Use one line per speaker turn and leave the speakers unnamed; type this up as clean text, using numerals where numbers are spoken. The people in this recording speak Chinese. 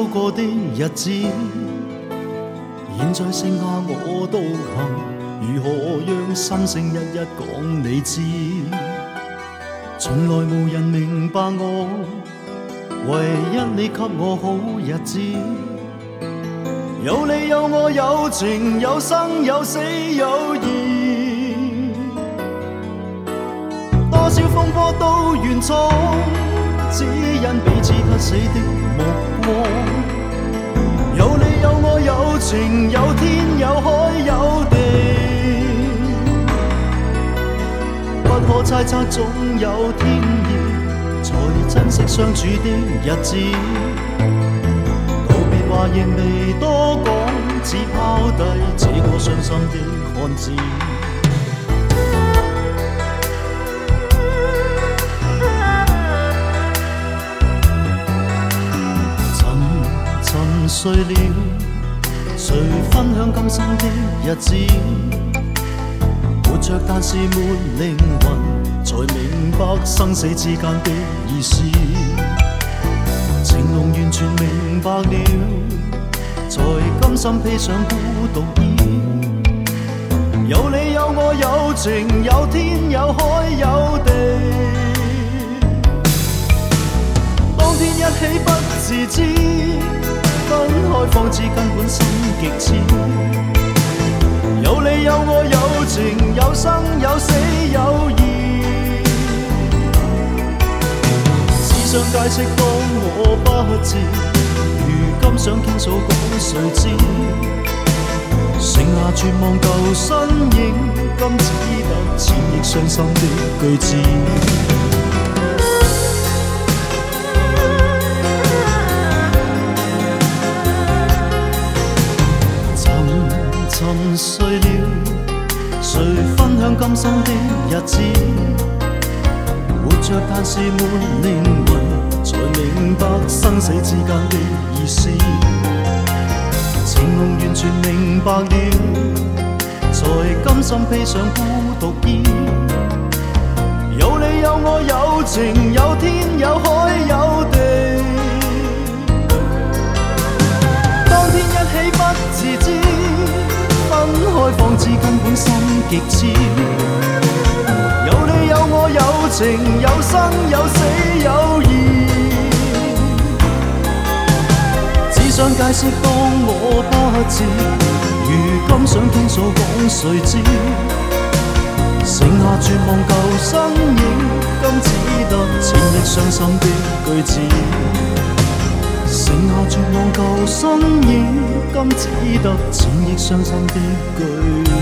走過的日子，現在剩下我獨行，如何讓心聲一一講你知？從來無人明白我，唯一你給我好日子。有你有我有情有生有死有義，多少風波都願闖，只因彼此不死的目光。有你有我有情有天有海有地，不可猜測總有天意，才珍惜相處的日子。道別話亦未多講，只拋低這個傷心的漢子。沉睡了，誰分享今生的日子？活着但是沒靈魂，才明白生死之間的意思。情濃完全明白了，才甘心披上孤獨衣。有你有我有情有天有海有地，當天一起不自知，分開方知根本心極痴。有你有我有情有生有死有義，只想解釋當我不知，如今想傾訴講誰知？剩下絕望舊身影，今只得千億傷心的句子。沉睡了，誰分享今生的日子？活着但是沒靈魂，才明白生死之間的意思。情濃完全明白了，才甘心披上孤獨衣。有你有我有情有天有海有地，當天一起不自知，分開方知根本心極痴。有你有我有情有生有死有義，只想解釋當我不知，如今想傾訴講誰知？剩下絕望舊身影，今只得千億傷心的句子。剩下絕望舊身影，今只得千億傷心的句子。